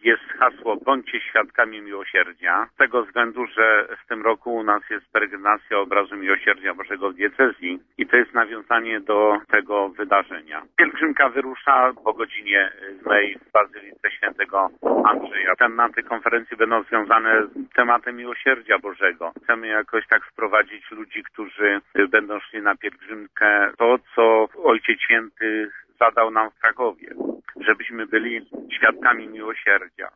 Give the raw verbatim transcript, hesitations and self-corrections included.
jest hasło bądźcie świadkami miłosierdzia, z tego względu, że w tym roku u nas jest peregrinacja obrazu miłosierdzia Bożego w diecezji i to jest nawiązanie do tego wydarzenia. Pielgrzymka wyrusza po godzinie ósmej w Bazylice Świętego Andrzeja. Tematy konferencji będą związane z tematem miłosierdzia Bożego. Chcemy jakoś tak wprowadzić ludzi, którzy będą szli na pielgrzymkę, to co Ojciec Święty zadał nam w Krakowie, żebyśmy byli świadkami miłosierdzia.